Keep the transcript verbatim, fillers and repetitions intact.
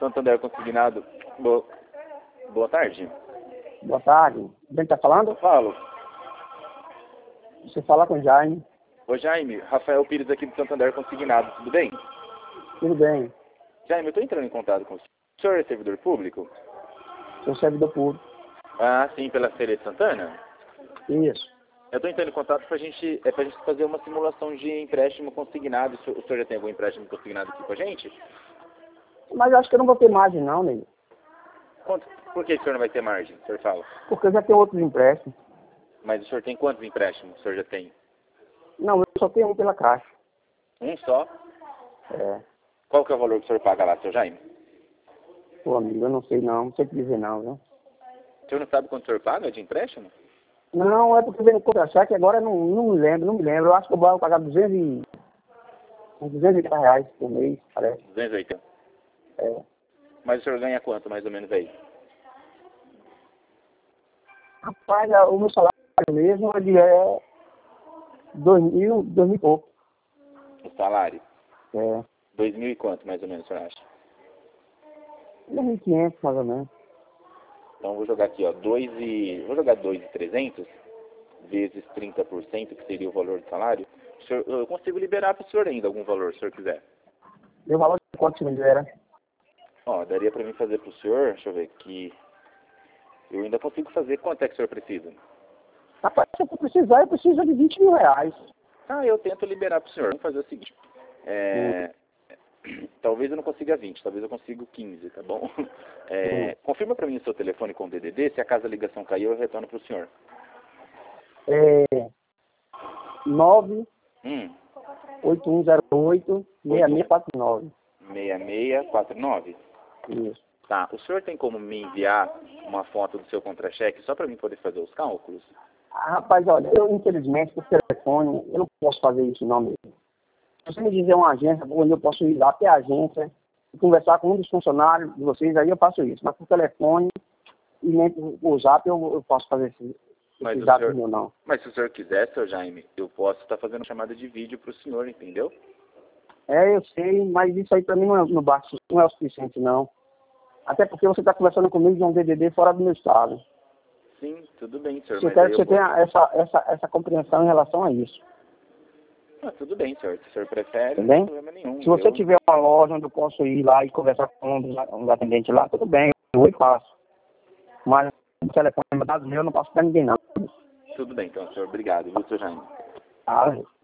Santander Consignado. Boa, boa tarde. Boa tarde. Quem está falando? Eu falo. Você fala com o Jaime. Ô Jaime, Rafael Pires aqui do Santander Consignado, tudo bem? Tudo bem. Jaime, eu estou entrando em contato com o senhor. O senhor é servidor público? Sou servidor público. Ah, sim, pela Feira de Santana? Isso. Eu estou entrando em contato para gente, é pra gente fazer uma simulação de empréstimo consignado. O senhor, o senhor já tem algum empréstimo consignado aqui com a gente? Mas eu acho que eu não vou ter margem não, nego. Quanto? Por que o senhor não vai ter margem, o senhor fala? Porque eu já tenho outros empréstimos. Mas o senhor tem quantos empréstimos o senhor já tem? Não, eu só tenho um pela Caixa. Um só? É. Qual que é o valor que o senhor paga lá, seu Jaime? Pô, amigo, eu não sei não. Não sei te dizer não, viu? O senhor não sabe quanto o senhor paga de empréstimo? Não, é porque veio contra-cheque, agora eu não, não me lembro, não me lembro. Eu acho que eu vou pagar duzentos e... uns duzentos e oitenta reais por mês, parece. duzentos e oitenta. É. Mas o senhor ganha quanto, mais ou menos, aí? Rapaz, o meu salário mesmo, ele é dois mil, dois mil e pouco. O salário? É. Dois mil e quanto, mais ou menos, o senhor acha? dois mil e quinhentos, mais ou menos. Então, vou jogar aqui, ó, dois e... Vou jogar dois mil e trezentos vezes trinta por cento, que seria o valor do salário. O senhor, eu consigo liberar para o senhor ainda algum valor, se o senhor quiser. E o valor de quanto você me dera? Ó, daria para mim fazer para o senhor, deixa eu ver aqui. Eu ainda consigo fazer. Quanto é que o senhor precisa? Rapaz, se eu precisar, eu preciso de vinte mil reais. Ah, eu tento liberar para o senhor. Vamos fazer o seguinte. É... Talvez eu não consiga vinte, talvez eu consiga quinze, tá bom? É... Confirma para mim o seu telefone com o D D D. Se a casa a ligação caiu, eu retorno para o senhor. É... nove Hum. oito um zero oito seis seis quatro nove. seis seis quatro nove? Isso. Tá. O senhor tem como me enviar uma foto do seu contra-cheque só para mim poder fazer os cálculos? Ah, rapaz, olha, eu infelizmente por telefone, eu não posso fazer isso não mesmo. Se você me dizer uma agência onde eu posso ir lá até a agência e conversar com um dos funcionários de vocês, aí eu faço isso. Mas por telefone e nem por, por zap eu, eu posso fazer esse, Mas, esse o zap senhor, meu não. mas se o senhor quiser, seu Jaime, eu posso estar fazendo chamada de vídeo para o senhor, entendeu? É, eu sei, mas isso aí pra mim não é, não basta, não é o suficiente não. Até porque você está conversando comigo de um D D D fora do meu estado. Sim, tudo bem, senhor. Eu Mas quero aí que eu você posso... tenha essa, essa, essa compreensão em relação a isso. Ah, tudo bem, senhor. Se o senhor prefere, Tudo não tem bem? problema nenhum. Se você Eu... tiver uma loja onde eu posso ir lá e conversar com um dos, um dos atendentes lá, tudo bem, eu vou e faço. Mas o telefone dado meu eu não posso para ninguém não. Tudo bem, então, senhor. Obrigado, viu, seu Jaime? Ah,